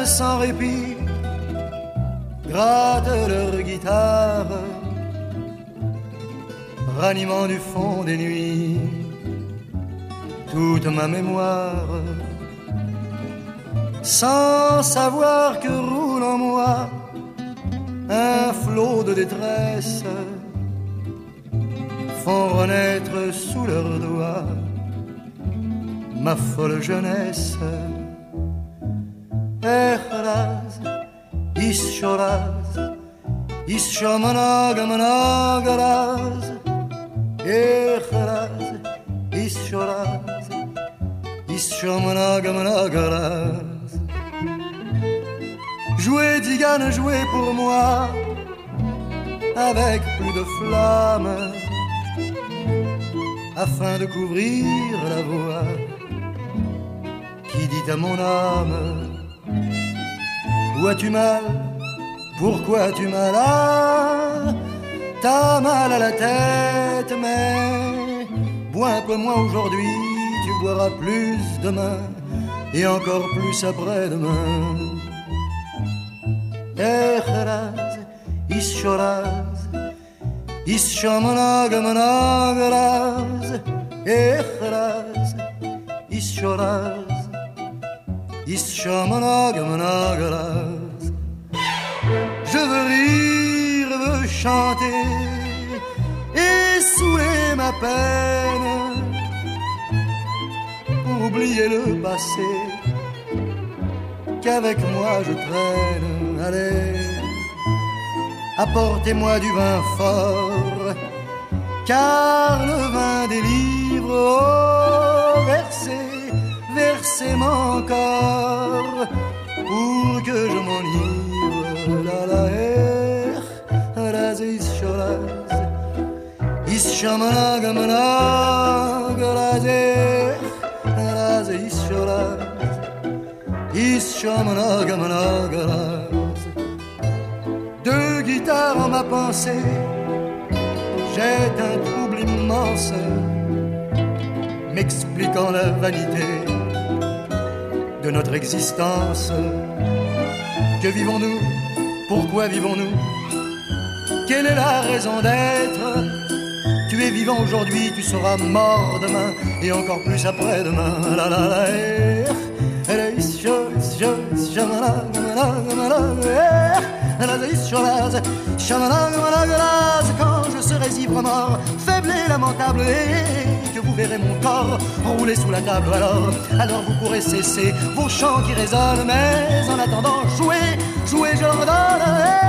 sans répit grattent leur guitare, ranimant du fond des nuits toute ma mémoire, sans savoir que roule en moi un flot de détresse, font renaître sous leurs doigts ma folle jeunesse. Echraz, ischoraz, ischamanagamanagaraz, echraz, ischoraz, ischamanagamanagaraz. Jouez, Digane, jouez pour moi, avec plus de flamme, afin de couvrir la voix qui dit à mon âme: où as-tu mal? Pourquoi as-tu mal? Ah, t'as mal à la tête, mais bois un peu moins aujourd'hui, tu boiras plus demain et encore plus après-demain. Echraz, ischoraz, ischamanagamanagaraz, echraz, ischoraz, ischamanagamanagaraz. Je veux rire, veux chanter et saouler ma peine pour oublier le passé qu'avec moi je traîne. Allez, apportez-moi du vin fort, car le vin délivre. Oh, versez, versez-moi encore pour que je m'enivre. La la raz ischoraz, ischamanagamanaga, raz ischoraz, ischamanagamanaga. Deux guitares en ma pensée jette un trouble immense, m'expliquant la vanité de notre existence. Que vivons-nous? Pourquoi vivons-nous? Quelle est la raison d'être? Tu es vivant aujourd'hui, tu seras mort demain et encore plus après-demain. La la la, quand je serai ivre mort, faible et lamentable, et que vous verrez mon corps rouler sous la table, alors vous pourrez cesser vos chants qui résonnent, mais en attendant, jouez, jouez, je redonne.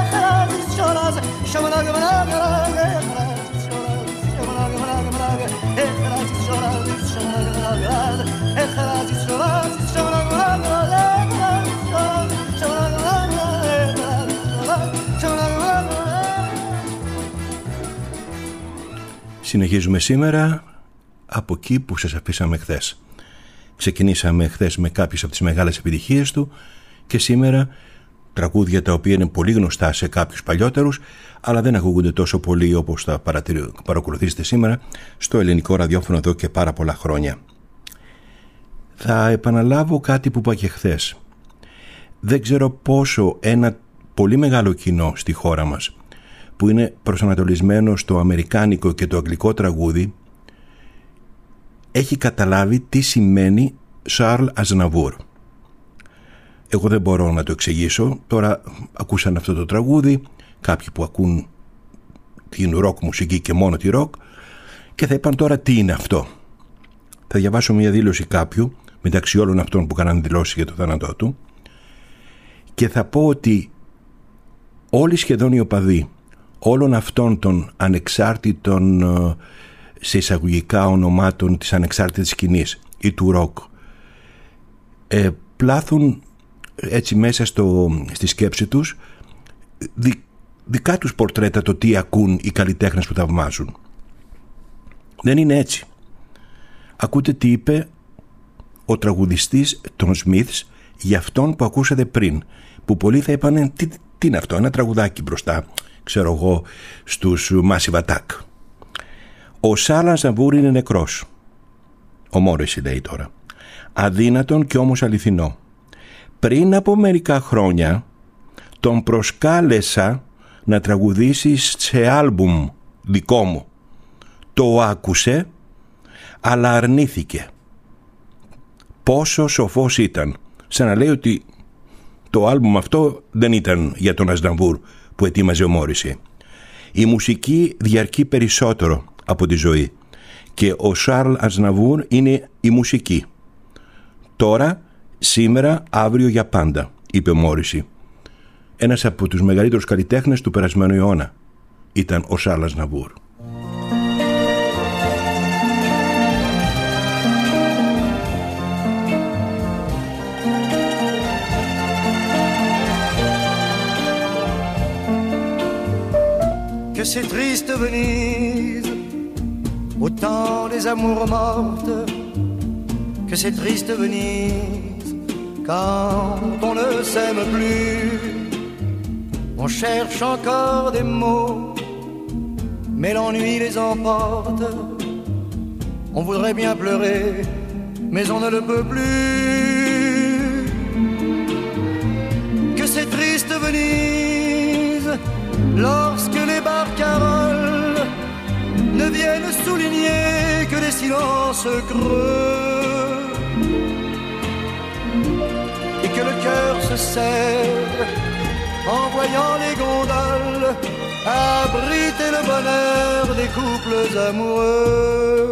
Συνεχίζουμε σήμερα από εκεί που σας αφήσαμε χθες. Ξεκινήσαμε χθες με κάποιες από τις μεγάλες επιτυχίες του και σήμερα τραγούδια τα οποία είναι πολύ γνωστά σε κάποιους παλιότερους, αλλά δεν ακούγονται τόσο πολύ όπως τα παρακολουθήσετε σήμερα στο ελληνικό ραδιόφωνο εδώ και πάρα πολλά χρόνια. Θα επαναλάβω κάτι που είπα και χθες. Δεν ξέρω πόσο ένα πολύ μεγάλο κοινό στη χώρα μας που είναι προσανατολισμένο στο αμερικάνικο και το αγγλικό τραγούδι έχει καταλάβει τι σημαίνει Charles Aznavour. Εγώ δεν μπορώ να το εξηγήσω. Τώρα ακούσαν αυτό το τραγούδι κάποιοι που ακούν την ροκ μουσική και μόνο τη ροκ και θα είπαν τώρα τι είναι αυτό. Θα διαβάσω μια δήλωση κάποιου μεταξύ όλων αυτών που κάναν δηλώσει για το θάνατό του και θα πω ότι όλοι σχεδόν οι οπαδοί όλων αυτών των ανεξάρτητων σε εισαγωγικά ονομάτων της ανεξάρτητης σκηνής ή του ροκ πλάθουν έτσι μέσα στη σκέψη τους δικά τους πορτρέτα το τι ακούν οι καλλιτέχνες που θαυμάζουν. Δεν είναι έτσι. Ακούτε τι είπε ο τραγουδιστής των Smiths για αυτόν που ακούσατε πριν, που πολλοί θα είπαν τι είναι αυτό, ένα τραγουδάκι μπροστά, ξέρω εγώ, στους Massive Attack. Ο Charles Aznavour είναι νεκρός. Ο Morrissey λέει τώρα. Αδύνατον και όμως αληθινό. Πριν από μερικά χρόνια τον προσκάλεσα να τραγουδήσει σε άλμπουμ δικό μου. Το άκουσε, αλλά αρνήθηκε. Πόσο σοφός ήταν. Σαν να λέει ότι το άλμπουμ αυτό δεν ήταν για τον Αζναβούρ που ετοίμαζε ο Μόρισι. Η μουσική διαρκεί περισσότερο από τη ζωή και ο Σαρλ Αζναβούρ είναι η μουσική. Τώρα, σήμερα, αύριο, για πάντα, είπε ο Μόρισι. Ένας από τους μεγαλύτερους καλλιτέχνες του περασμένου αιώνα ήταν ο Σαρλ Αζναβούρ. Que c'est triste Venise, au temps des amours mortes. Que c'est triste Venise, quand on ne s'aime plus. On cherche encore des mots, mais l'ennui les emporte. On voudrait bien pleurer, mais on ne le peut plus. Que c'est triste Venise, lorsque les barcaroles ne viennent souligner que des silences creux, et que le cœur se serre en voyant les gondoles abriter le bonheur des couples amoureux.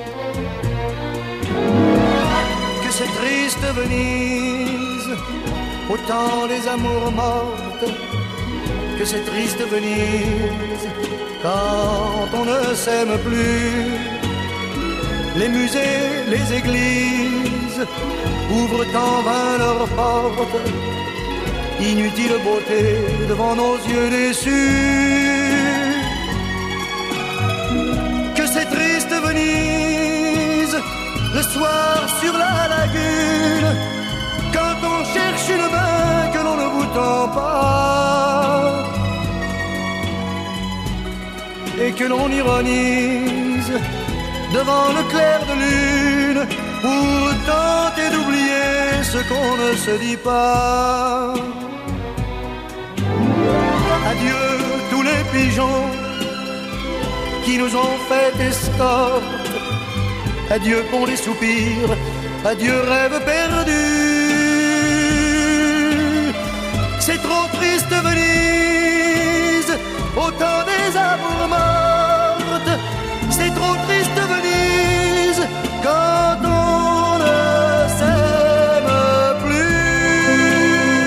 Que c'est triste Venise, au temps des amours mortes. Que c'est triste Venise, quand on ne s'aime plus. Les musées, les églises ouvrent en vain leurs portes. Inutile beauté devant nos yeux déçus. Que c'est triste Venise, le soir sur la lagune, quand on cherche une main que l'on ne vous tend pas, et que l'on ironise devant le clair de lune pour tenter d'oublier ce qu'on ne se dit pas. Adieu tous les pigeons qui nous ont fait escorte. Adieu pour les soupirs, adieu rêve perdu. C'est trop triste Venise, au temps des amours mortes. C'est trop triste Venise, quand on ne s'aime plus.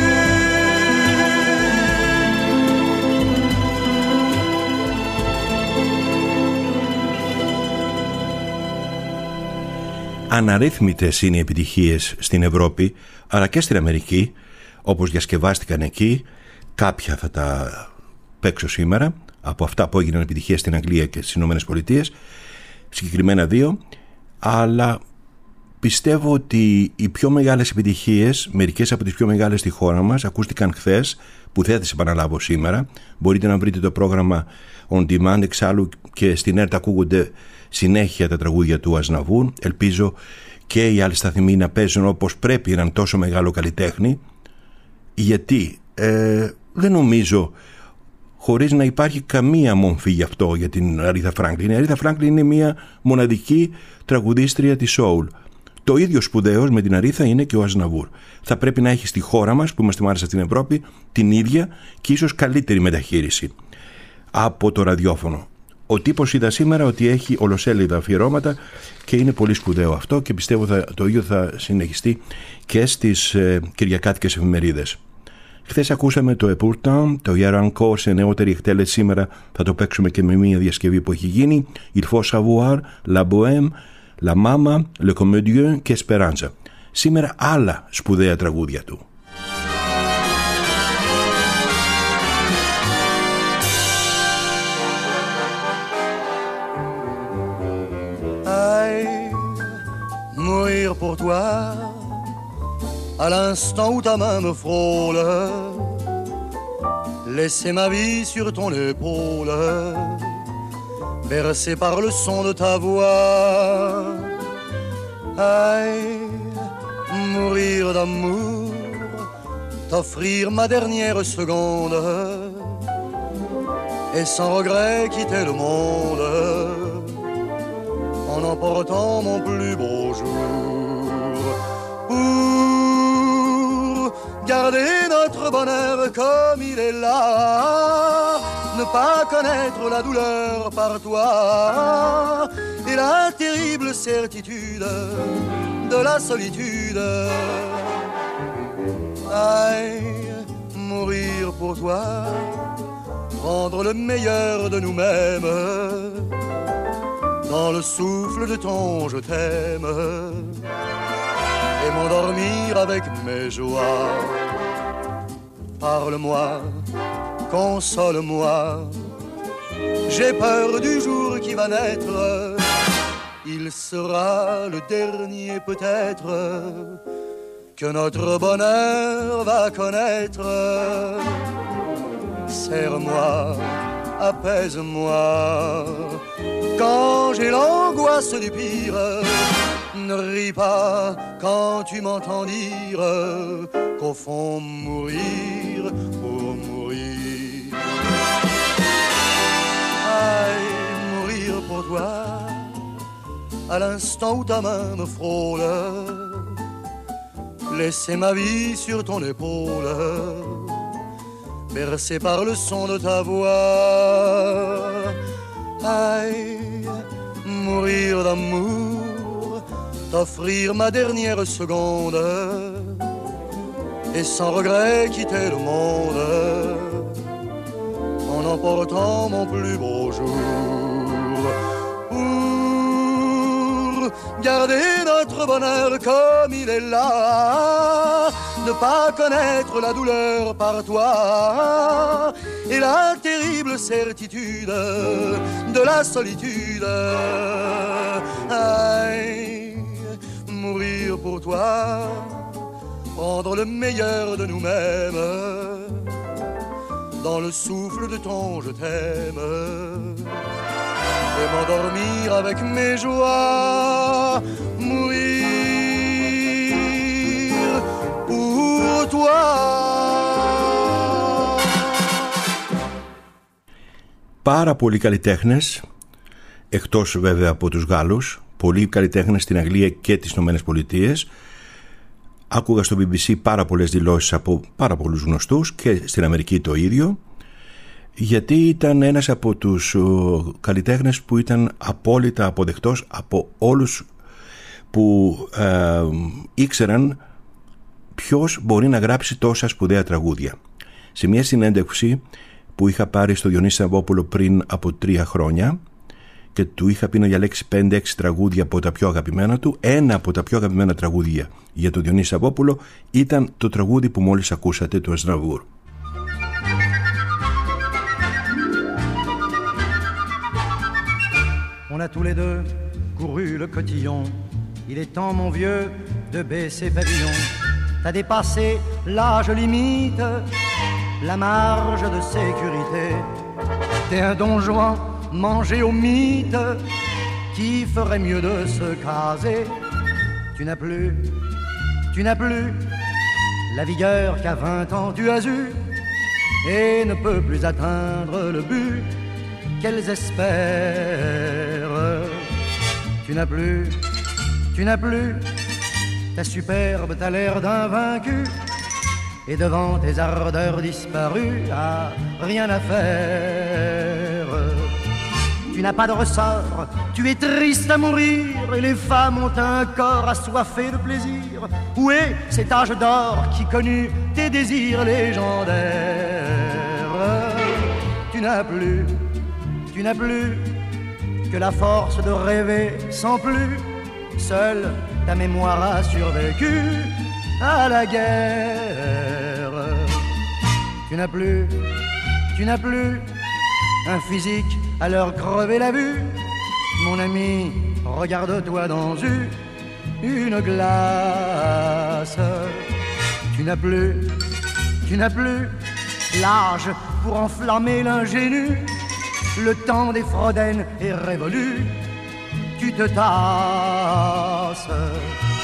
Αναρρύθμιτες είναι οι επιτυχίες στην Ευρώπη, αλλά και στην Αμερική, όπως διασκευάστηκαν εκεί. Κάποια θα τα παίξω σήμερα, από αυτά που έγιναν επιτυχίες στην Αγγλία και στις Ηνωμένες Πολιτείες, συγκεκριμένα δύο, αλλά πιστεύω ότι οι πιο μεγάλες επιτυχίες, μερικές από τις πιο μεγάλες στη χώρα μας, ακούστηκαν χθες, που δεν θα τις επαναλάβω σήμερα. Μπορείτε να βρείτε το πρόγραμμα On Demand, εξάλλου και στην ΕΡΤ ακούγονται συνέχεια τα τραγούδια του Αζναβούρ. Ελπίζω και οι άλλοι σταθμοί να παίζουν όπως πρέπει έναν τόσο μεγάλο καλλιτέχνη, γιατί δεν νομίζω, χωρίς να υπάρχει καμία μομφή γι' αυτό για την Αρίθα Φράγκλιν. Η Αρίθα Φράγκλιν είναι μια μοναδική τραγουδίστρια της soul. Το ίδιο σπουδαίος με την Αρίθα είναι και ο Αζναβούρ. Θα πρέπει να έχει στη χώρα μας, που είμαστε μάλιστα στην Ευρώπη, την ίδια και ίσως καλύτερη μεταχείριση από το ραδιόφωνο. Ο τύπος είδα σήμερα ότι έχει ολοσέλιδα αφιερώματα και είναι πολύ σπουδαίο αυτό, και πιστεύω το ίδιο θα συνεχιστεί και στις κυριακάτικες εφημερίδες. Χθες ακούσαμε το Epourtant, το Hier Encore σε νεότερη εκτέλεση. Σήμερα θα το παίξουμε και με μια διασκευή που έχει γίνει. Il faut savoir, La Bohème, La Mama, Le Comédien και Esperanza. Σήμερα άλλα σπουδαία τραγούδια του. Mourir pour toi, à l'instant où ta main me frôle, laisser ma vie sur ton épaule, bercé par le son de ta voix. Aïe, mourir d'amour t'offrir ma dernière seconde et sans regret quitter le monde en emportant mon plus beau jour pour garder notre bonheur comme il est là, ne pas connaître la douleur par toi et la terrible certitude de la solitude. Aïe, mourir pour toi, prendre le meilleur de nous-mêmes dans le souffle de ton je t'aime et m'endormir avec mes joies. Parle-moi, console-moi, j'ai peur du jour qui va naître, il sera le dernier peut-être que notre bonheur va connaître. Serre-moi, apaise-moi, quand j'ai l'angoisse du pire, ne ris pas quand tu m'entends dire qu'au fond mourir pour mourir. Aïe, mourir pour toi, à l'instant où ta main me frôle, laisser ma vie sur ton épaule, bercé par le son de ta voix. Aïe, mourir d'amour, t'offrir ma dernière seconde et sans regret quitter le monde en emportant mon plus beau jour pour garder notre bonheur comme il est là, ne pas connaître la douleur par toi et la terrible certitude de la solitude. Aïe, mourir pour toi, prendre le meilleur de nous-mêmes dans le souffle de ton je t'aime et m'endormir avec mes joies, mourir pour toi. Πάρα πολλοί καλλιτέχνες, εκτός βέβαια από τους Γάλλους, πολλοί καλλιτέχνες στην Αγγλία και τις Ηνωμένες Πολιτείες. Άκουγα στο BBC πάρα πολλές δηλώσεις από πάρα πολλούς γνωστούς και στην Αμερική το ίδιο, γιατί ήταν ένας από τους καλλιτέχνες που ήταν απόλυτα αποδεκτός από όλους που ήξεραν ποιος μπορεί να γράψει τόσα σπουδαία τραγούδια. Σε μια συνέντευξη που είχα πάρει στο Διονύση Σαββόπουλο πριν από 3 χρόνια και του είχα πει να διαλέξει 5-6 τραγούδια από τα πιο αγαπημένα του, ένα από τα πιο αγαπημένα τραγούδια για τον Διονύση Σαββόπουλο ήταν το τραγούδι που μόλις ακούσατε, του Ασναβούρ. On a tous les deux couru le cotillon, il est temps mon vieux de baisser pavillon. T'as dépassé l'âge limite, la marge de sécurité. T'es un don Juan mangé au mythe, qui ferait mieux de se caser. Tu n'as plus la vigueur qu'à 20 ans tu as eu, et ne peux plus atteindre le but qu'elles espèrent. Tu n'as plus ta superbe, t'as l'air d'un vaincu, et devant tes ardeurs disparues, ah, rien à faire. Tu n'as pas de ressort, tu es triste à mourir, et les femmes ont un corps assoiffé de plaisir. Où est cet âge d'or qui connut tes désirs légendaires? Tu n'as plus que la force de rêver sans plus. Seule ta mémoire a survécu à la guerre. Tu n'as plus un physique à leur crever la vue. Mon ami, regarde-toi dans une glace. Tu n'as plus l'âge pour enflammer l'ingénu. Le temps des Frodènes est révolu. Tu te tasses.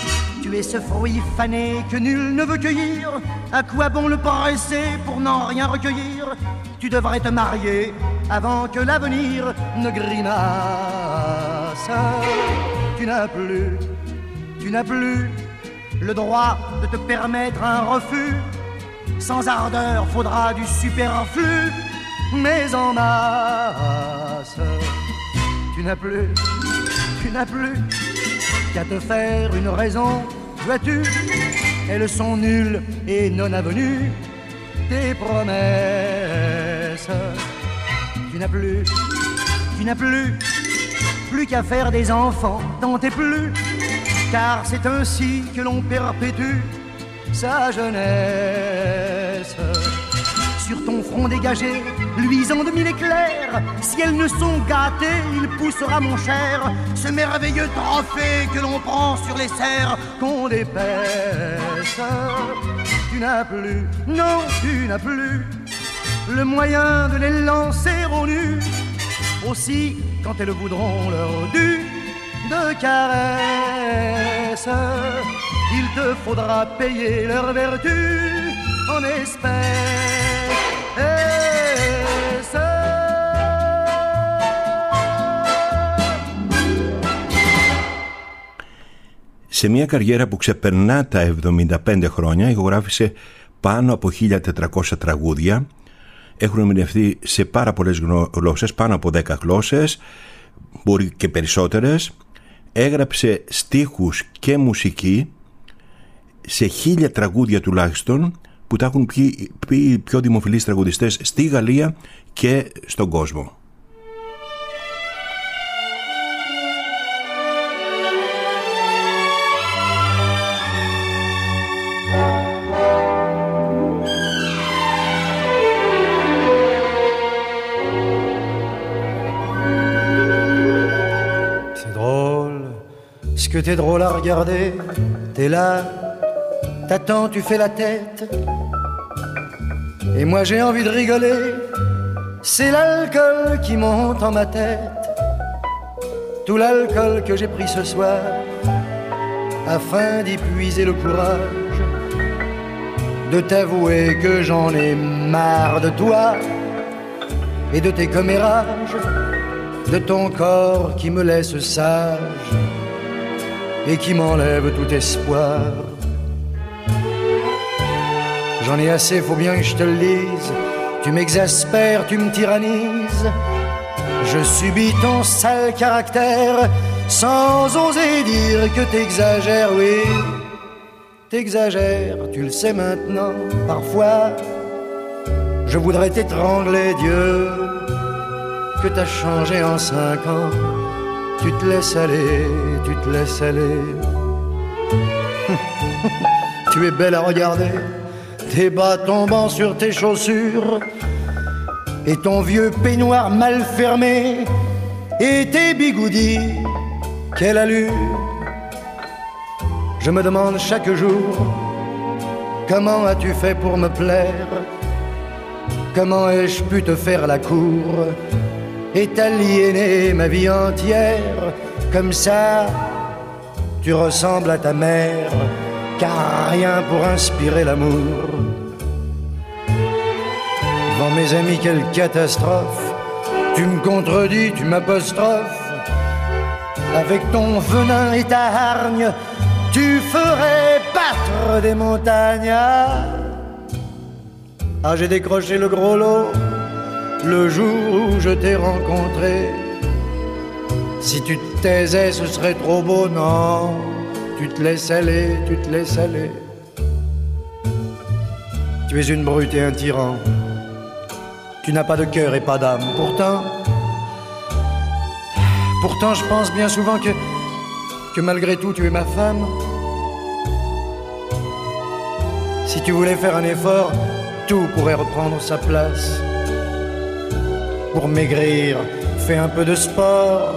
Tu es ce fruit fané que nul ne veut cueillir. À quoi bon le presser pour n'en rien recueillir? Tu devrais te marier avant que l'avenir ne grimace. Tu n'as plus le droit de te permettre un refus. Sans ardeur, faudra du superflu, mais en masse. Tu n'as plus qu'à te faire une raison. Vois-tu, elles sont nulles et non avenues, tes promesses. Tu n'as plus qu'à faire des enfants, tant et plus, car c'est ainsi que l'on perpétue sa jeunesse. Sur ton front dégagé, luisant de mille éclairs, si elles ne sont gâtées, il poussera mon cher ce merveilleux trophée que l'on prend sur les serres qu'on dépaisse. Tu n'as plus, non, tu n'as plus le moyen de les lancer au nu. Aussi, quand elles voudront leur dû de caresses, il te faudra payer leur vertu en espèces. Σε μια καριέρα που ξεπερνά τα 75 χρόνια, ηχογράφησε πάνω από 1.400 τραγούδια. Έχουν ερμηνευτεί σε πάρα πολλές γλώσσες, πάνω από 10 γλώσσες, μπορεί και περισσότερες. Έγραψε στίχους και μουσική σε 1.000 τραγούδια τουλάχιστον, που τα έχουν πει οι πιο δημοφιλείς τραγουδιστές στη Γαλλία και στον κόσμο. Que t'es drôle à regarder, t'es là, t'attends, tu fais la tête. Et moi j'ai envie de rigoler, c'est l'alcool qui monte en ma tête. Tout l'alcool que j'ai pris ce soir, afin d'y puiser le courage de t'avouer que j'en ai marre de toi et de tes commérages, de ton corps qui me laisse sage et qui m'enlève tout espoir. J'en ai assez, faut bien que je te le dise. Tu m'exaspères, tu me tyrannises. Je subis ton sale caractère sans oser dire que t'exagères, oui. T'exagères, tu le sais maintenant. Parfois, je voudrais t'étrangler, Dieu, que t'as changé en 5 ans. Tu te laisses aller, tu te laisses aller. Tu es belle à regarder, tes bas tombant sur tes chaussures, et ton vieux peignoir mal fermé, et tes bigoudis, quelle allure. Je me demande chaque jour, comment as-tu fait pour me plaire? Comment ai-je pu te faire la cour et t'aliéner ma vie entière? Comme ça, tu ressembles à ta mère, car rien pour inspirer l'amour. Devant mes amis, quelle catastrophe. Tu me contredis, tu m'apostrophes. Avec ton venin et ta hargne, tu ferais battre des montagnes. Ah, j'ai décroché le gros lot le jour où je t'ai rencontré. Si tu te taisais, ce serait trop beau, non. Tu te laisses aller, tu te laisses aller. Tu es une brute et un tyran. Tu n'as pas de cœur et pas d'âme. Pourtant, je pense bien souvent que malgré tout, tu es ma femme. Si tu voulais faire un effort, tout pourrait reprendre sa place. Pour maigrir, fais un peu de sport.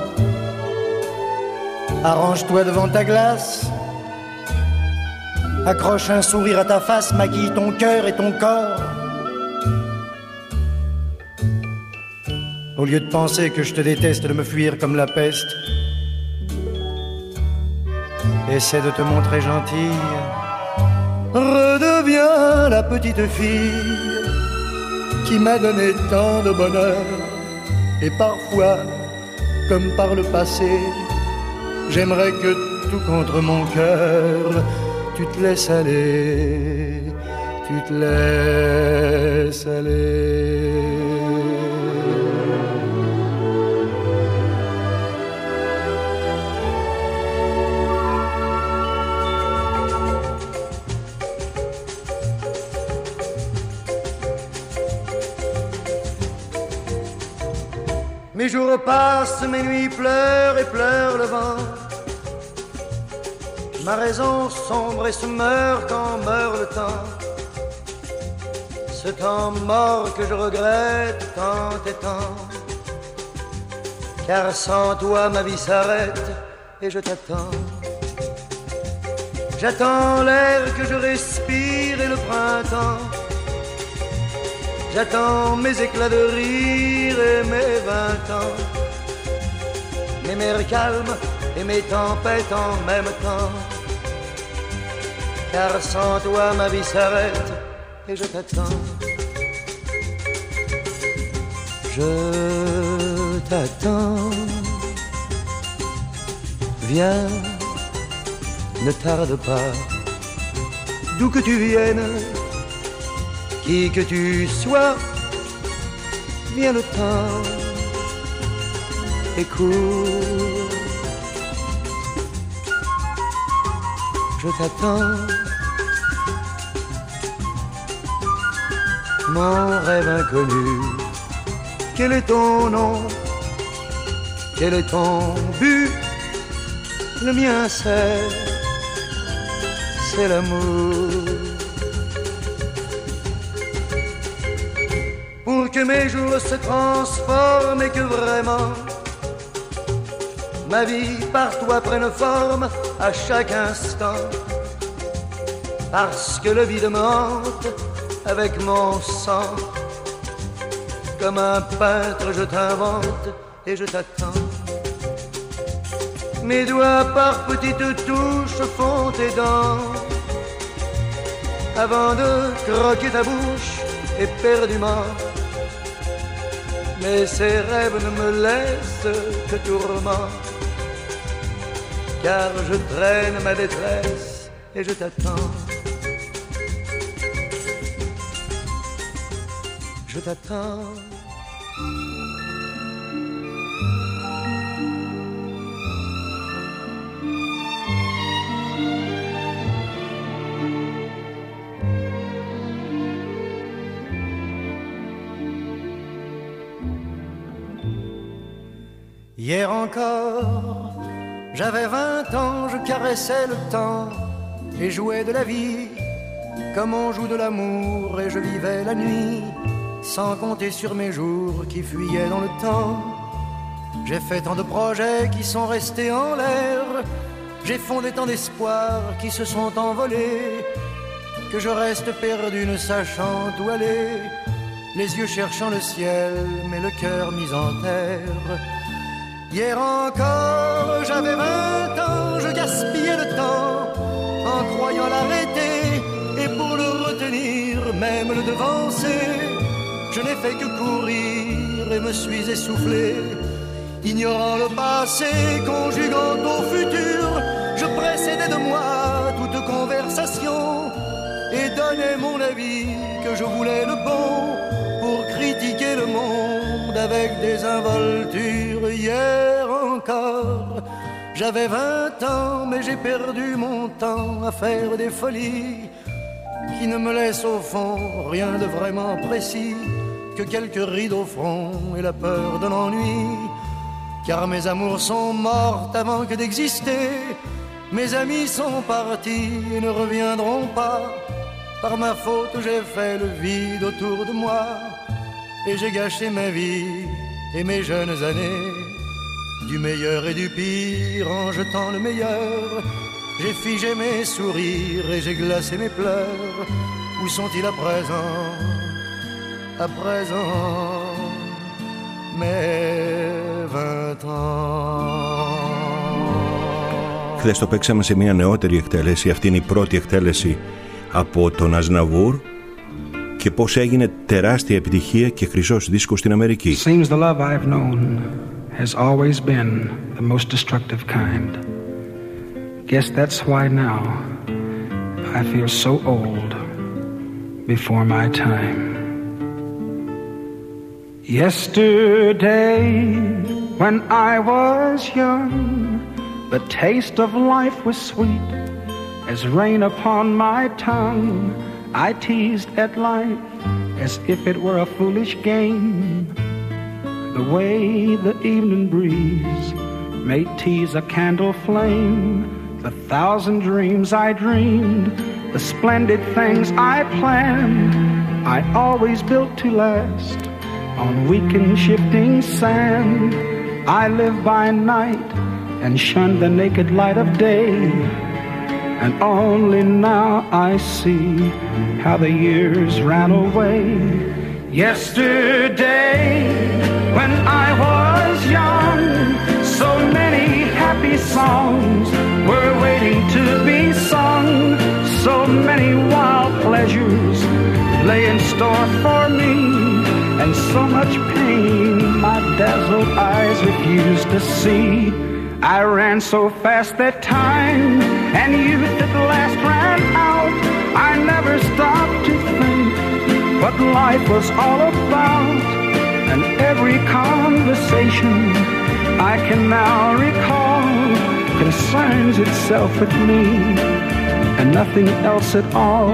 Arrange-toi devant ta glace. Accroche un sourire à ta face, maquille ton cœur et ton corps. Au lieu de penser que je te déteste, de me fuir comme la peste, essaie de te montrer gentille. Redeviens la petite fille qui m'a donné tant de bonheur. Et parfois, comme par le passé, j'aimerais que tout contre mon cœur, tu te laisses aller, tu te laisses aller. Mes jours passent, mes nuits pleurent et pleure le vent. Ma raison sombre et se meurt quand meurt le temps. Ce temps mort que je regrette tant et tant. Car sans toi ma vie s'arrête et je t'attends. J'attends l'air que je respire et le printemps. J'attends mes éclats de rire et mes 20 ans. Mes mers calmes et mes tempêtes en même temps. Car sans toi ma vie s'arrête et je t'attends. Je t'attends. Viens, ne tarde pas. D'où que tu viennes, qui que tu sois, viens le temps et cours. Je t'attends. Mon rêve inconnu, quel est ton nom? Quel est ton but? Le mien c'est l'amour. Pour que mes jours se transforment et que vraiment ma vie par toi prenne forme à chaque instant. Parce que le vide me hante avec mon sang. Comme un peintre je t'invente et je t'attends. Mes doigts par petites touches font tes dents. Avant de croquer ta bouche éperdument. Mais ces rêves ne me laissent que tourment. Car je traîne ma détresse et je t'attends. Je t'attends. Hier encore, j'avais 20 ans, je caressais le temps et jouais de la vie comme on joue de l'amour, et je vivais la nuit sans compter sur mes jours qui fuyaient dans le temps. J'ai fait tant de projets qui sont restés en l'air, j'ai fondé tant d'espoirs qui se sont envolés, que je reste perdu ne sachant où aller, les yeux cherchant le ciel mais le cœur mis en terre. Hier encore, j'avais 20 ans, je gaspillais le temps en croyant l'arrêter, et pour le retenir, même le devancer, je n'ai fait que courir et me suis essoufflé. Ignorant le passé, conjuguant au futur, je précédais de moi toute conversation et donnais mon avis que je voulais le bon pour critiquer le monde avec des involtures. Hier encore, j'avais 20 ans, mais j'ai perdu mon temps à faire des folies qui ne me laissent au fond rien de vraiment précis que quelques rides au front et la peur de l'ennui. Car mes amours sont mortes avant que d'exister, mes amis sont partis et ne reviendront pas. Par ma faute j'ai fait le vide autour de moi, et j'ai gâché ma vie et mes jeunes années. Du meilleur et du pire en jetant le meilleur, j'ai figé mes sourires et j'ai glacé mes pleurs. Où sont-ils à présent? À présent, mes 20 ans. Χθες το παίξαμε σε μια νεότερη εκτέλεση. Αυτή είναι η πρώτη εκτέλεση από τον Αζναβούρ και πώς έγινε τεράστια επιτυχία και χρυσός δίσκος στην Αμερική. Seems the love I've known has always been the most destructive kind. Guess that's why now I feel so old before my time. Yesterday when I was young, the taste of life was sweet as rain upon my tongue. I teased at life as if it were a foolish game. The way the evening breeze may tease a candle flame. The thousand dreams I dreamed, the splendid things I planned, I always built to last on weak and shifting sand. I live by night and shun the naked light of day, and only now I see how the years ran away. Yesterday, when I was young, so many happy songs were waiting to be sung. So many wild pleasures lay in store for me, and so much pain my dazzled eyes refused to see. I ran so fast that time and youth at last ran out. I never stopped to think what life was all about, and every conversation I can now recall concerns itself with me and nothing else at all.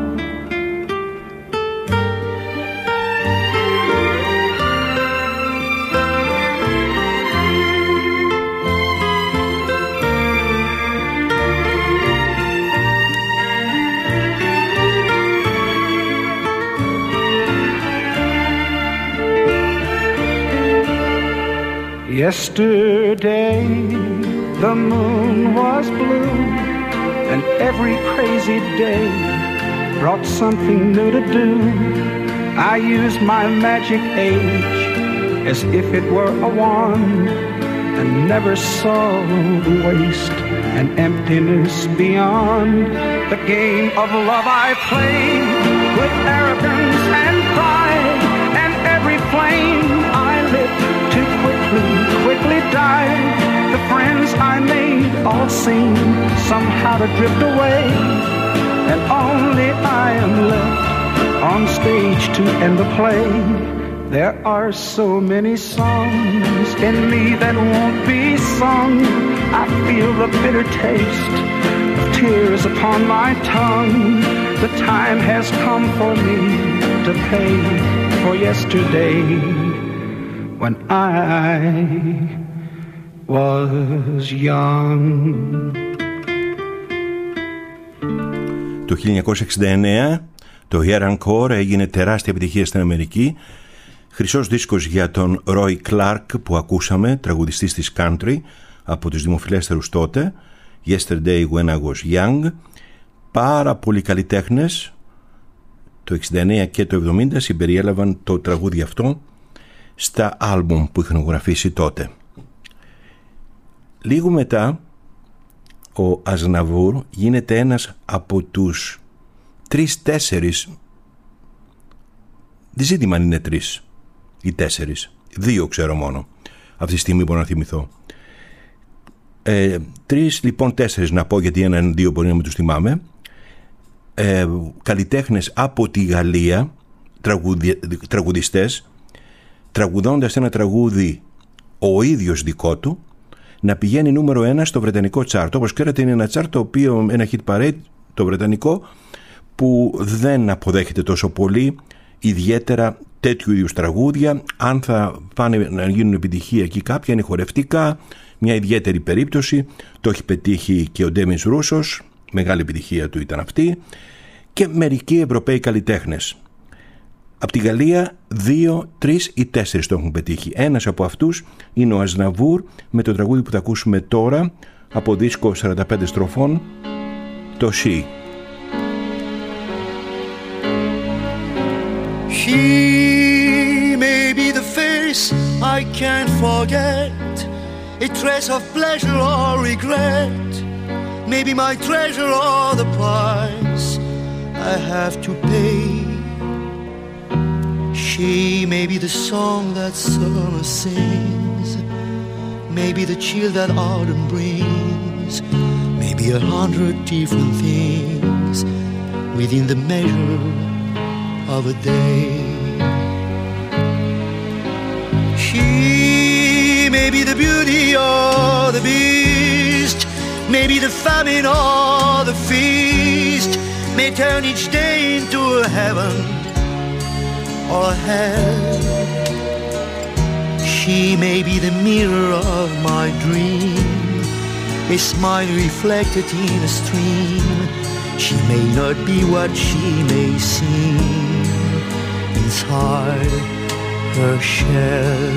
Yesterday, the moon was blue, and every crazy day brought something new to do. I used my magic age as if it were a wand, and never saw the waste and emptiness beyond. The game of love I played with arrogance and pride, and every flame I lit too quickly died. The friends I made all seemed somehow to drift away, and only I am left on stage to end the play. There are so many songs in me that won't be sung. I feel the bitter taste of tears upon my tongue. The time has come for me to pay for yesterday, when I was young. Το 1969 το Year Encore έγινε τεράστια επιτυχία στην Αμερική. Χρυσός δίσκος για τον Roy Clark που ακούσαμε, τραγουδιστής της country από τους δημοφιλέστερους τότε, Yesterday When I Was Young. Πάρα πολλοί καλλιτέχνες το 69 και το 70 συμπεριέλαβαν το τραγούδι αυτό στα άλμπουμ που είχαν γραφήσει τότε. Λίγο μετά ο Αζναβούρ γίνεται ένας από τους 3-4, δεν ζήτημα αν είναι 3 ή 4, 2 ξέρω μόνο αυτή τη στιγμή μπορώ να θυμηθώ, 3 λοιπόν 4 να πω, γιατί 1-2 μπορεί να μην τους θυμάμαι, καλλιτέχνες από τη Γαλλία, τραγουδιστές, τραγουδώντας ένα τραγούδι ο ίδιος δικό του να πηγαίνει νούμερο 1 στο βρετανικό τσάρτο. Όπως ξέρετε είναι ένα τσάρτο, το οποίο, ένα hit parade το βρετανικό, που δεν αποδέχεται τόσο πολύ ιδιαίτερα τέτοιου είδους τραγούδια. Αν θα πάνε να γίνουν επιτυχία εκεί κάποια είναι χορευτικά, μια ιδιαίτερη περίπτωση. Το έχει πετύχει και ο Ντέμις Ρούσος, μεγάλη επιτυχία του ήταν αυτή, και μερικοί Ευρωπαίοι καλλιτέχνες. Από τη Γαλλία 2, 3 ή 4 το έχουν πετύχει. Ένας από αυτούς είναι ο Αζναβούρ με το τραγούδι που θα ακούσουμε τώρα από δίσκο 45 στροφών, το She. She may be the face I can't forget, a trace of pleasure or regret, maybe my treasure or the price I have to pay. She may be the song that summer sings, maybe the chill that autumn brings, maybe 100 different things within the measure of a day. She may be the beauty or the beast, maybe the famine or the feast, may turn each day into a heaven or hell. She may be the mirror of my dream, a smile reflected in a stream. She may not be what she may seem inside her shell.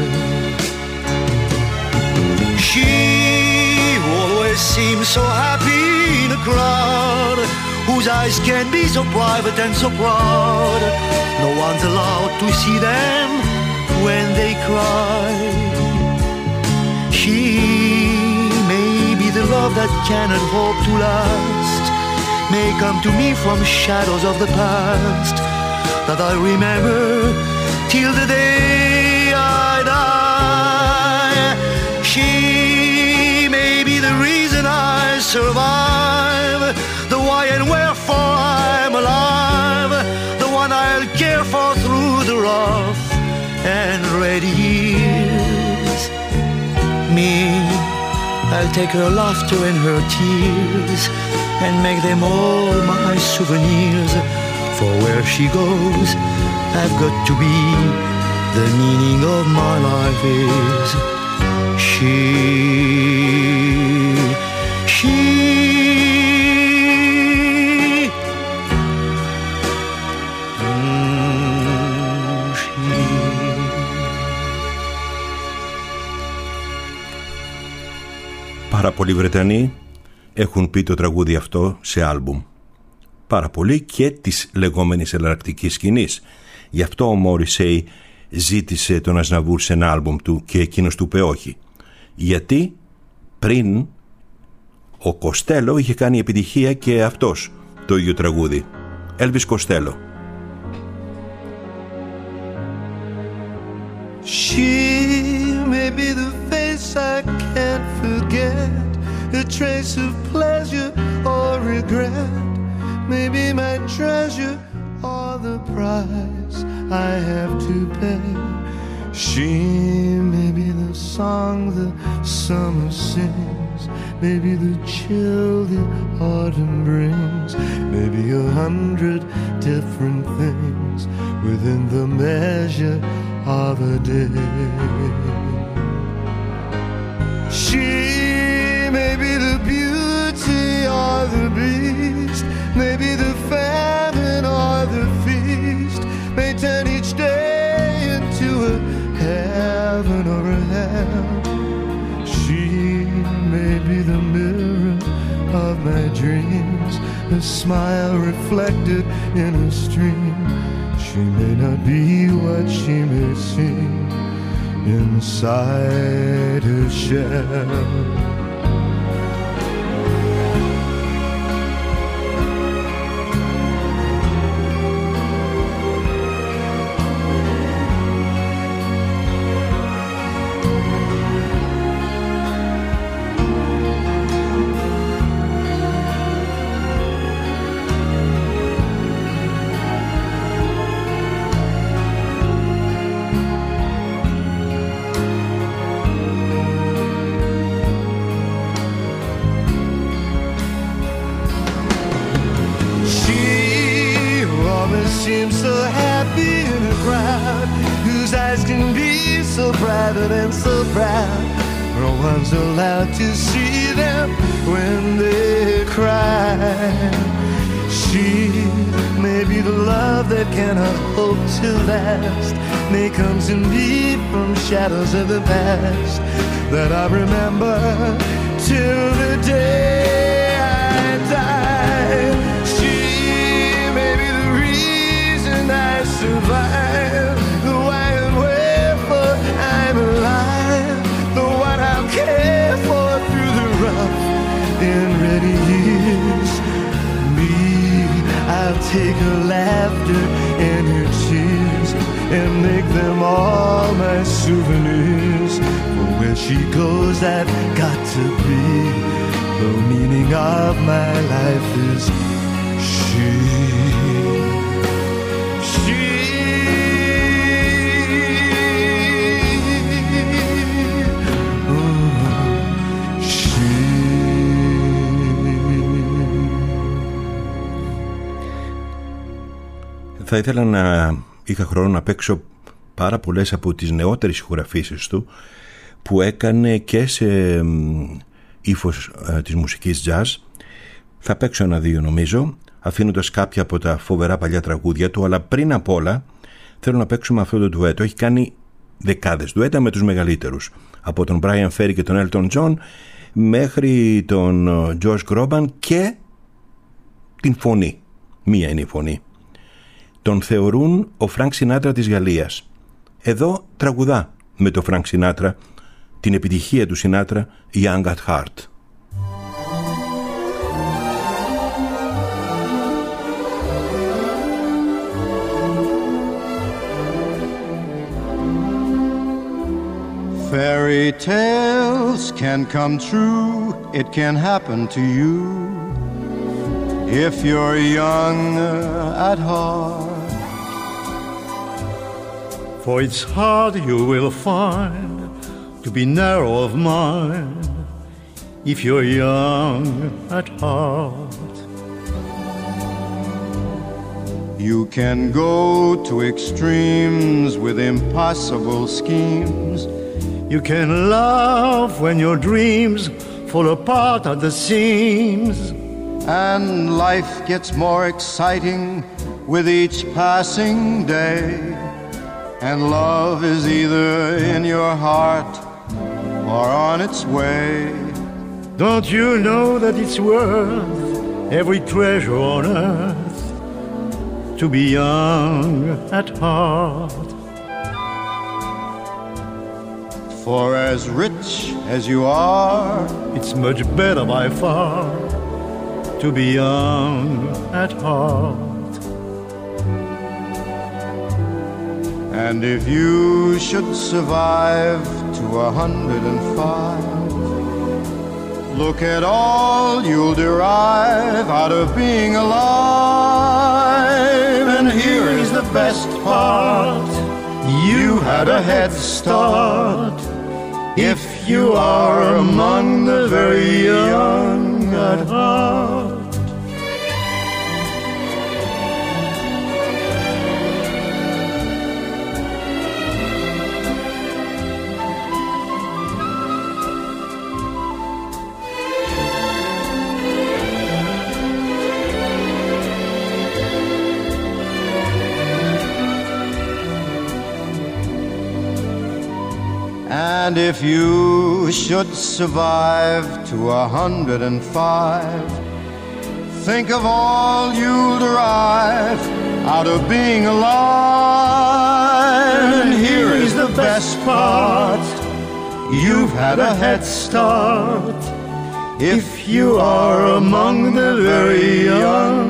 She always seems so happy in a crowd, whose eyes can be so private and so proud. No one's allowed to see them when they cry. She may be the love that cannot hope to last, may come to me from shadows of the past that I remember till the day I die. She may be the reason I survive, the why and wherefore I'm alive, the one I'll care for through the rough and ready years. Me, I'll take her laughter and her tears and make them all my souvenirs. For where she goes, I've got to be. The meaning of my life is she. Πάρα πολλοί Βρετανοί έχουν πει το τραγούδι αυτό σε άλμπουμ. Πάρα πολλοί και της λεγόμενης εναλλακτικής σκηνής. Γι' αυτό ο Μόρισεϊ ζήτησε τον Αζναβούρ σε ένα άλμπουμ του και εκείνος του είπε όχι. Γιατί πριν ο Κοστέλο είχε κάνει επιτυχία και αυτός το ίδιο τραγούδι. Έλβις Κοστέλο. She may be the face I can't forget, a trace of pleasure or regret, maybe my treasure or the price I have to pay. She may be the song the summer sings, maybe the chill the autumn brings, maybe 100 different things within the measure of a day. She may be the beauty or the beast, maybe the famine or the feast, may turn each day into a heaven or a hell. She may be the mirror of my dreams, a smile reflected in a stream. She may not be what she may seem inside her shell. Seems so happy in a crowd whose eyes can be so private and so proud. No one's allowed to see them when they cry. She may be the love that cannot hope to last, may come to me from shadows of the past that I remember till the day I die. I survive, the why and wherefore I'm alive, the one I'll care for through the rough and ready years. take her laughter and her tears and make them all my souvenirs. For where she goes, I've got to be. The meaning of my life is she. Θα ήθελα να είχα χρόνο να παίξω πάρα πολλές από τις νεότερες ηχογραφήσεις του που έκανε και σε ύφος της μουσικής jazz. Θα παίξω ένα-δύο νομίζω, αφήνοντας κάποια από τα φοβερά παλιά τραγούδια του, αλλά πριν απ' όλα θέλω να παίξουμε αυτό το ντουέτο. Έχει κάνει δεκάδες ντουέτα με τους μεγαλύτερους, από τον Brian Ferry και τον Elton John μέχρι τον George Groban και την φωνή. Μία είναι η φωνή. Τον θεωρούν ο Frank Sinatra της Γαλλίας. Εδώ τραγουδά με το Frank Sinatra την επιτυχία του Sinatra Young at Heart. Fairy tales can come true, it can happen to you if you're young at heart. For it's hard, you will find, to be narrow of mind if you're young at heart. You can go to extremes with impossible schemes. You can love when your dreams fall apart at the seams. And life gets more exciting with each passing day. And love is either in your heart or on its way. Don't you know that it's worth every treasure on earth to be young at heart? For as rich as you are, it's much better by far to be young at heart. And if you should survive to 105, look at all you'll derive out of being alive. And here is the best part, you had a head start if you are among the very young at heart. And if you should survive to 105, think of all you'll derive out of being alive. And here is the best part, you've had a head start if you are among the very young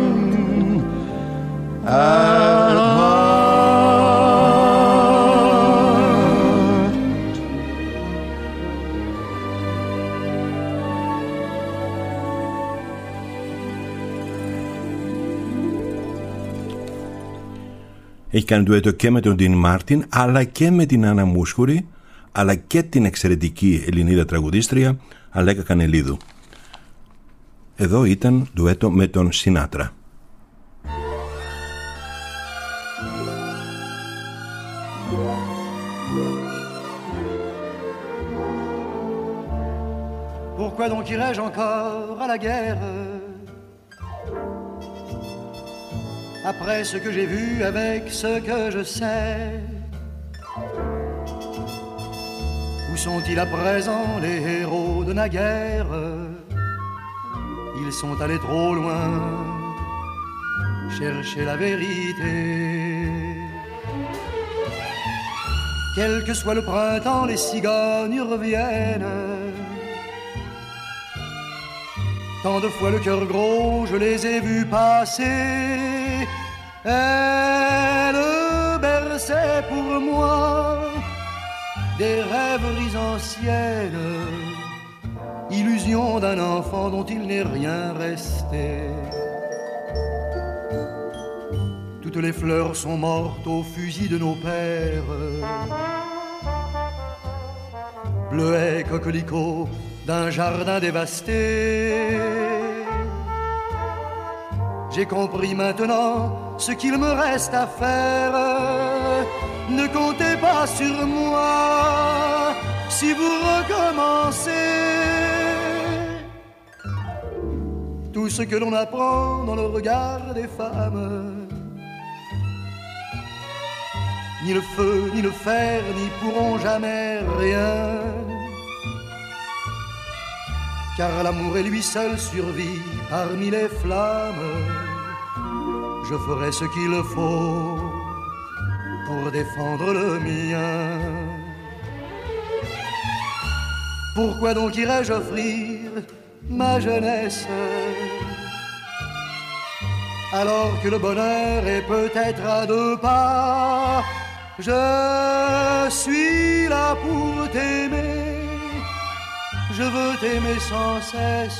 at heart. Έχει κάνει ντουέτο και με τον Dean Μάρτιν, αλλά και με την Άννα Μούσχουρη, αλλά και την εξαιρετική Ελληνίδα τραγουδίστρια Αλέκα Κανελίδου. Εδώ ήταν ντουέτο με τον Σινάτρα. Pourquoi donc irais-je encore à la guerre après ce que j'ai vu avec ce que je sais? Où sont-ils à présent les héros de naguère? Ils sont allés trop loin chercher la vérité. Quel que soit le printemps, les cigognes reviennent. Tant de fois le cœur gros, je les ai vus passer. Elle berçait pour moi des rêveries anciennes, illusion d'un enfant dont il n'est rien resté. Toutes les fleurs sont mortes au fusil de nos pères. Bleuets, coquelicots d'un jardin dévasté. J'ai compris maintenant ce qu'il me reste à faire. Ne comptez pas sur moi si vous recommencez. Tout ce que l'on apprend dans le regard des femmes, ni le feu, ni le fer, n'y pourront jamais rien. Car l'amour est lui seul survit parmi les flammes. Je ferai ce qu'il faut pour défendre le mien. Pourquoi donc irais-je offrir ma jeunesse alors que le bonheur est peut-être à 2 pas? Je suis là pour t'aimer, je veux t'aimer sans cesse,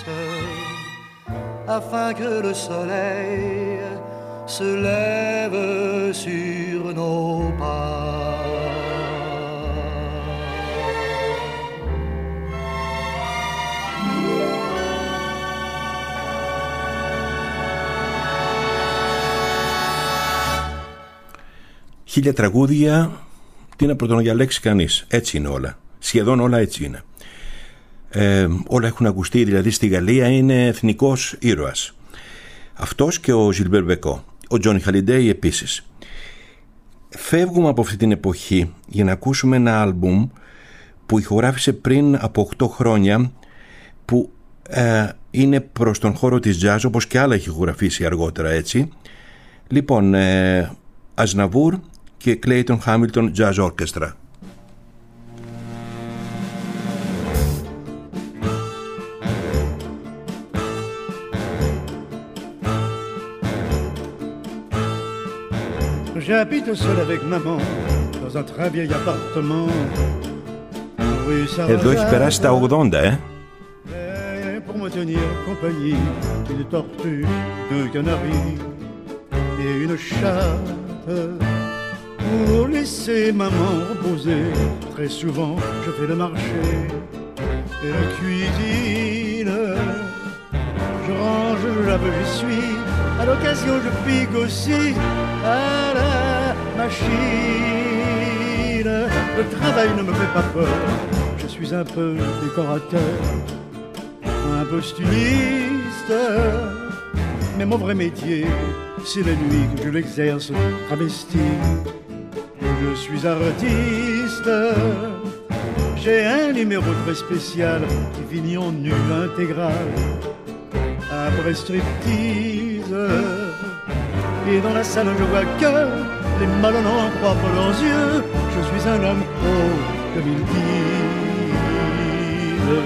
afin que le soleil se lève sur nos pas. Χίλια τραγούδια, τι να πρωτοδιαλέξει κανείς. Έτσι είναι όλα. Σχεδόν όλα έτσι είναι. Όλα έχουν ακουστεί, δηλαδή στη Γαλλία είναι εθνικός ήρωας. Αυτός και ο Ζιλμπέρ Μπεκό. Ο Τζόνι Χαλιντέι επίσης. Φεύγουμε από αυτή την εποχή για να ακούσουμε ένα άλμπουμ που ηχογράφησε πριν από 8 χρόνια, που είναι προς τον χώρο της jazz, όπως και άλλα έχει ηχογραφήσει αργότερα, έτσι. Λοιπόν, Αζναβούρ και Κλέιτον Χάμιλτον Jazz Orchestra. J'habite seul avec maman dans un très vieil appartement. Εδώ έχει περάσει τα 80, Pour me tenir compagnie, une tortue, 2 canaris et une chatte. Pour laisser maman reposer, très souvent je fais le marché et la cuisine. Je range, je lave, j'essuie. À l'occasion je pique aussi à la machine. Le travail ne me fait pas peur, je suis un peu décorateur, un peu styliste. Mais mon vrai métier, c'est la nuit que je l'exerce travesti. Je suis artiste, j'ai un numéro très spécial qui finit en nu intégral. Après striptease, et dans la salle je vois que les malhonnants en croient pas leurs yeux. Je suis un homme haut, comme ils disent.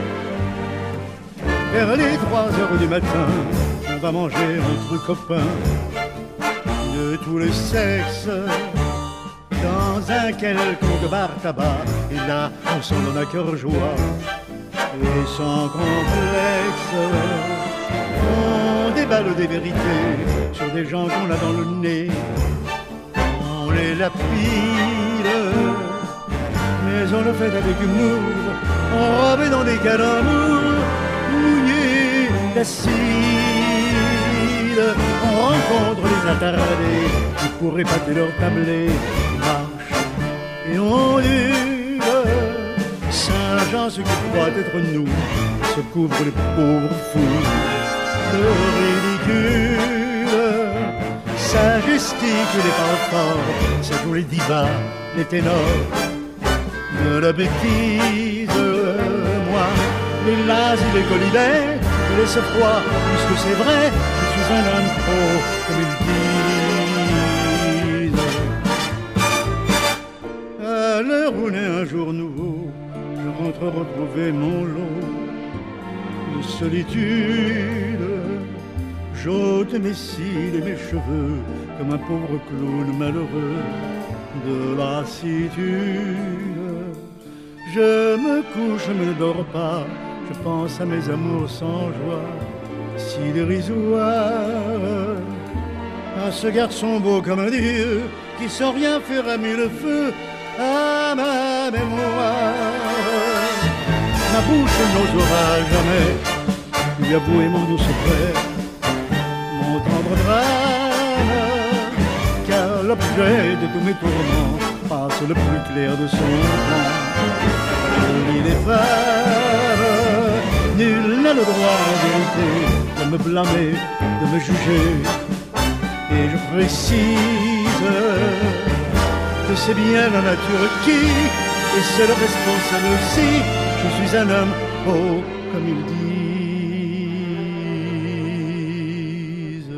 Vers les 3 heures du matin, on va manger entre copains de tous les sexes dans un quelconque bar tabac. Et là, on s'en donne à cœur joie et sans complexe. On déballe des vérités sur des gens qu'on a dans le nez. On les lapide, mais on le fait avec humour, enrobé dans des calembours mouillés d'acide. On rencontre les attardés qui pourraient pâter leur tablé, marche et on hurle. Saint-Jean, ceux qui croient être nous, se couvrent les pauvres fous de ridicule. Ça gestique les fanfares, ça joue les divas, les ténors de la bêtise. Moi, les lazes et les colibets, je laisse froid, puisque c'est vrai, je suis un homme pro, comme ils disent. À l'heure où naît un jour nouveau, je rentre retrouver mon lot de solitude. J'ôte mes cils et mes cheveux comme un pauvre clown malheureux de lassitude. Je me couche, je ne dors pas, je pense à mes amours sans joie, si dérisoire. À ce garçon beau comme un dieu, qui sans rien faire a mis le feu à ma mémoire. Ma bouche n'osera jamais lui avouer mon doux secret, mon tendre drame, car l'objet de tous mes tourments passe le plus clair de son temps. Je lis les femmes, nul n'a le droit en vérité de me blâmer, de me juger. Et je précise que c'est bien la nature qui est seule responsable si je suis un homme, oh, comme ils disent.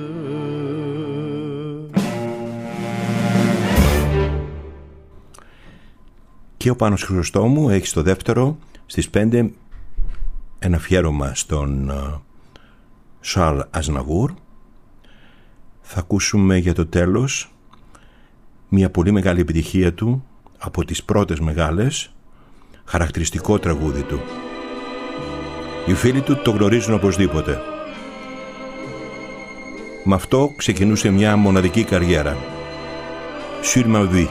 Και ο Πάνος Χρυσοστόμου έχει στο δεύτερο, στις 5, ένα αφιέρωμα στον Σαρλ Αζναβούρ. Θα ακούσουμε για το τέλος μια πολύ μεγάλη επιτυχία του, από τις πρώτες μεγάλες, χαρακτηριστικό τραγούδι του. Οι φίλοι του το γνωρίζουν οπωσδήποτε. Με αυτό ξεκινούσε μια μοναδική καριέρα. Sur ma vie.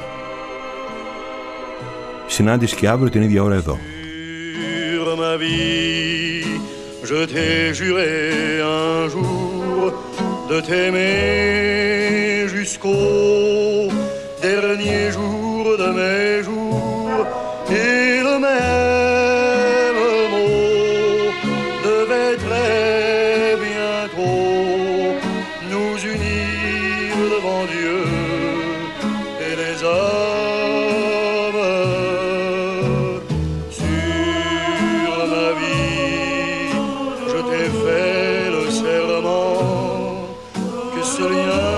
Συνάντηση και αύριο την ίδια ώρα εδώ. Sur ma vie, je t'ai juré un jour de t'aimer jusqu'au dernier jour de mes jours, et le même mot devait très bientôt nous unir devant Dieu et les hommes. Sur ma vie, je t'ai fait le serment que ce lien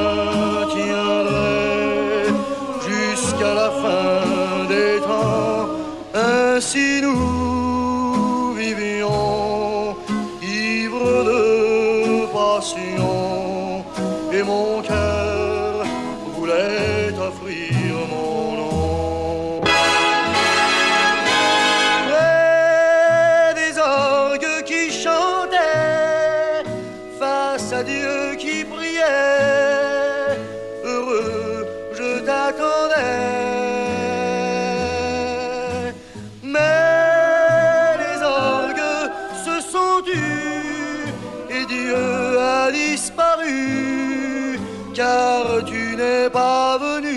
tiendrait jusqu'à la fin des temps. Ainsi nous vivions, ivres de passion, et mon cœur voulait offrir mon nom. Près des orgues qui chantaient, face à Dieu qui priait, heureux je t'attendais. Mais les orgues se sont tus et Dieu a disparu, car tu n'es pas venu.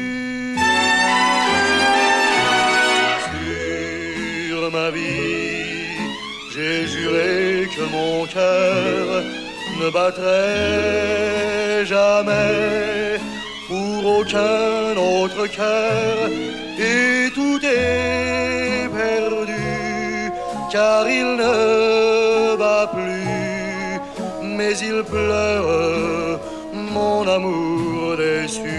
Sur ma vie, j'ai juré que mon cœur ne battrait jamais pour aucun autre cœur, et tout est perdu, car il ne bat plus, mais il pleure mon amour déçu.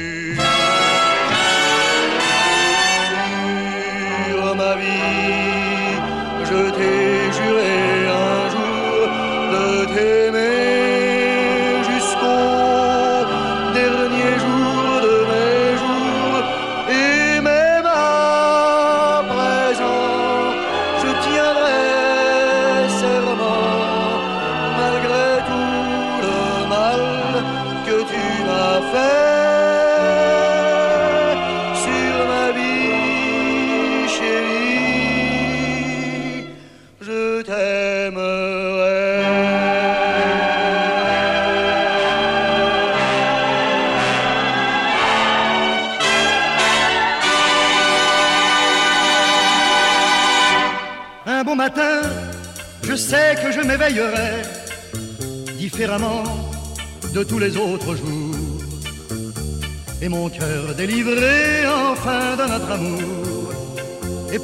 Sur ma vie, je t'ai juré un jour de t'aimer jusqu'au dernier jour de mes jours, et même à présent je tiendrai serment, malgré tout le mal que tu m'as fait. Sur ma vie, chérie, je t'aimerai. Un bon matin, je sais que je m'éveillerai différemment de tous les autres jours, et mon cœur délivré enfin de notre amour. Et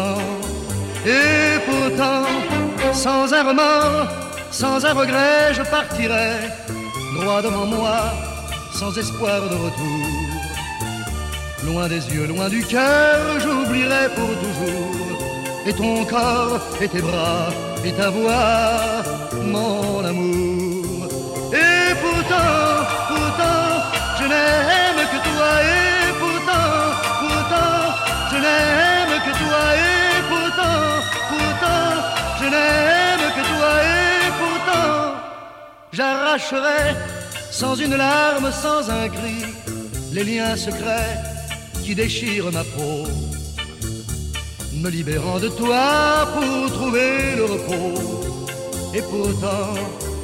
pourtant, sans un remords, sans un regret, je partirai droit devant moi, sans espoir de retour. Loin des yeux, loin du cœur, j'oublierai pour toujours, et ton corps et tes bras et ta voix, mon amour. Et pourtant, je n'aime que toi. Et pourtant, je n'aime que toi. Et pourtant, je n'aime que toi. Et pourtant, j'arracherai sans une larme, sans un cri, les liens secrets qui déchirent ma peau, me libérant de toi pour trouver le repos. Et pourtant,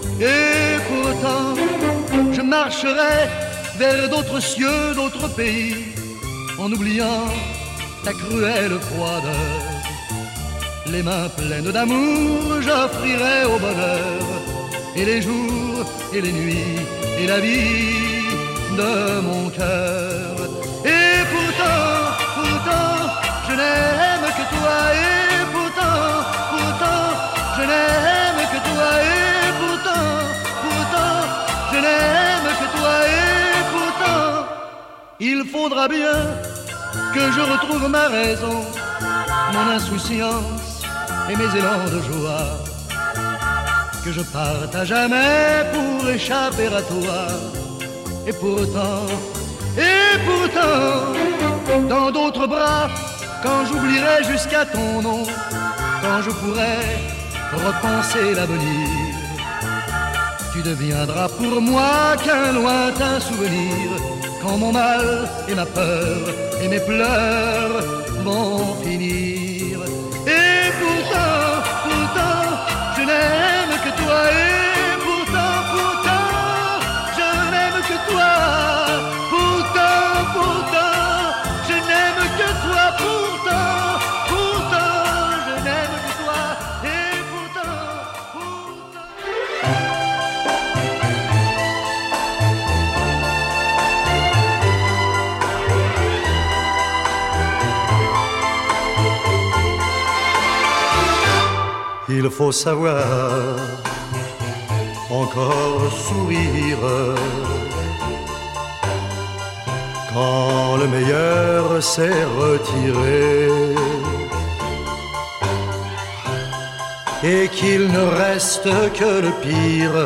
je marcherai vers d'autres cieux, d'autres pays, en oubliant ta cruelle froideur. Les mains pleines d'amour, j'offrirai au bonheur, et les jours, et les nuits, et la vie de mon cœur. Et pourtant, je n'aime que toi. Et pourtant, je n'aime que toi. Et pourtant, je n'aime que toi. Et pourtant, il faudra bien que je retrouve ma raison, mon insouciance et mes élans de joie, que je parte à jamais pour échapper à toi. Et pourtant, dans d'autres bras, quand j'oublierai jusqu'à ton nom, quand je pourrai repenser l'avenir, tu deviendras pour moi qu'un lointain souvenir, quand mon mal et ma peur et mes pleurs vont finir. Et pourtant, je n'aime que toi. Et pourtant, je n'aime que toi. Pourtant, je n'aime que toi. Pourtant, je n'aime que toi. Et pourtant. Il faut savoir encore sourire quand le meilleur s'est retiré et qu'il ne reste que le pire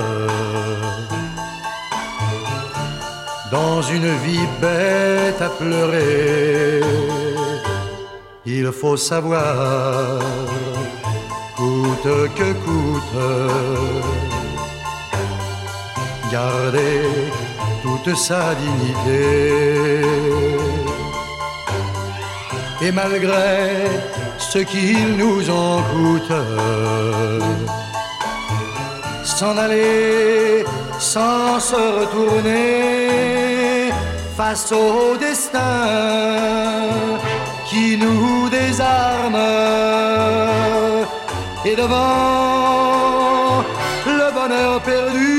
dans une vie bête à pleurer. Il faut savoir, coûte que coûte, garder toute sa dignité. Et malgré ce qu'il nous en coûte, s'en aller sans se retourner face au destin qui nous désarme. Et devant le bonheur perdu,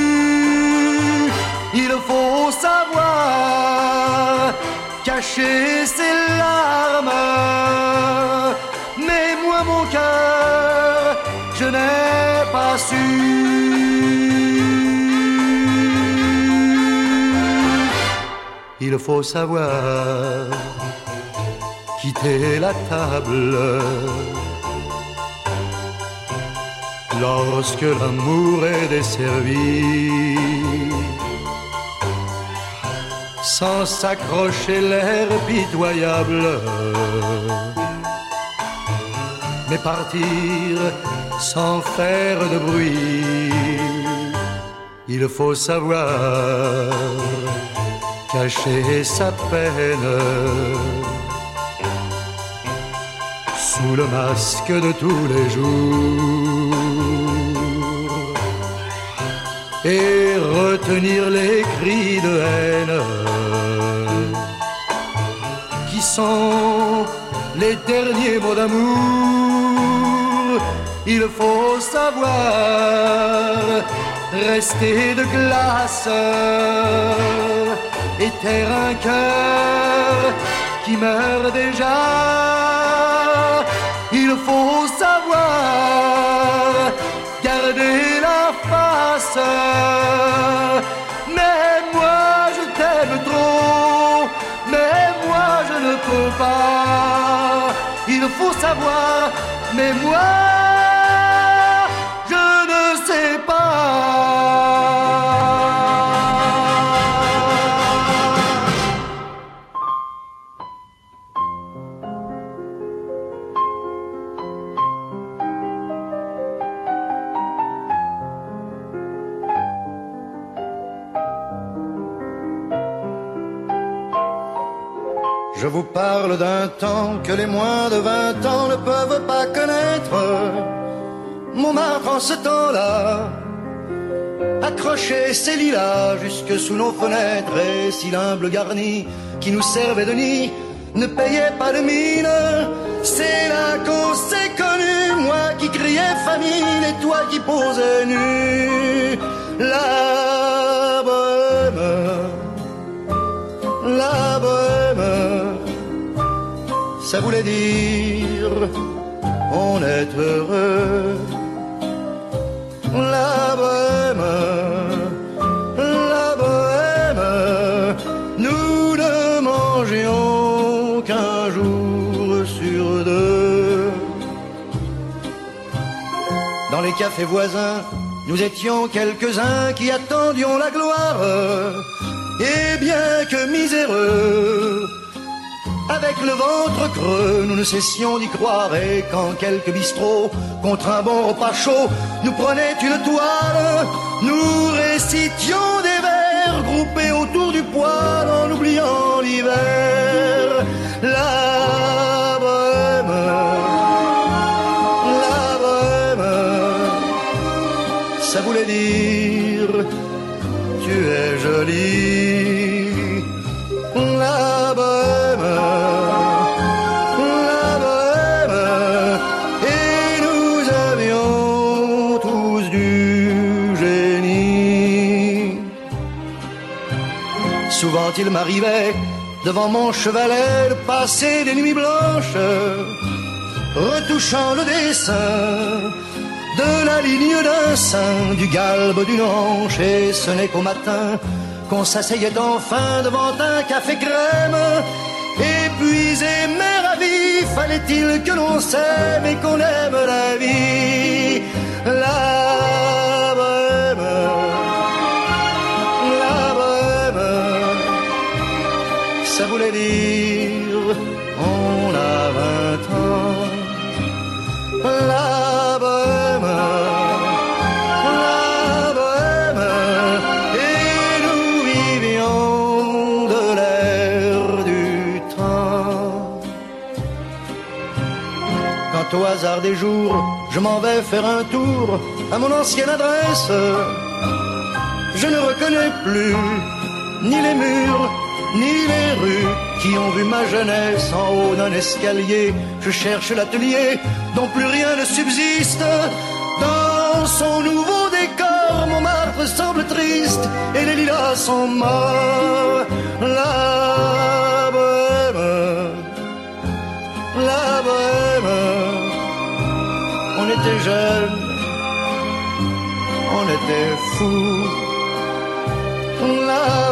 il faut savoir cacher ses larmes. Mais moi, mon cœur, je n'ai pas su. Il faut savoir quitter la table lorsque l'amour est desservi, sans s'accrocher l'air pitoyable, mais partir sans faire de bruit. Il faut savoir cacher sa peine sous le masque de tous les jours et retenir les cris de haine qui sont les derniers mots d'amour. Il faut savoir rester de glace et taire un cœur qui meurt déjà. Il faut savoir garder la face. Mais moi je t'aime trop, mais moi je ne peux pas. Il faut savoir, mais moi Je vous parle d'un temps que les moins de 20 ans ne peuvent pas connaître. Montmartre en ce temps-là accrochait ses lilas jusque sous nos fenêtres, et si l'humble garni qui nous servait de nid ne payait pas de mine, c'est là qu'on s'est connus, moi qui criais famine et toi qui posais nu. La bohème, ça voulait dire on est heureux. La bohème, nous ne mangions qu'un jour sur deux. Dans les cafés voisins, nous étions quelques-uns qui attendions la gloire. Et bien que miséreux, avec le ventre creux, nous ne cessions d'y croire. Et quand quelques bistrots, contre un bon repas chaud, nous prenaient une toile, nous récitions des vers groupés autour du poêle en oubliant l'hiver. La bohème, ça voulait dire tu es jolie. La bohème, et nous avions tous du génie. Souvent il m'arrivait devant mon chevalet de passer des nuits blanches, retouchant le dessin de la ligne d'un sein, du galbe d'une hanche, et ce n'est qu'au matin qu'on s'asseyait enfin devant un café crème. Épuisé mais ravi, fallait-il que l'on s'aime et qu'on aime la vie. La bohème, ça voulait dire on a 20 ans. La bohème, et nous vivions de l'air du temps. Quand au hasard des jours, je m'en vais faire un tour à mon ancienne adresse, je ne reconnais plus ni les murs, ni les rues qui ont vu ma jeunesse en haut d'un escalier. Je cherche l'atelier dont plus rien ne subsiste. Dans son nouveau décor, Montmartre semble triste et les lilas sont morts. La bohème, on était jeunes, on était fous. La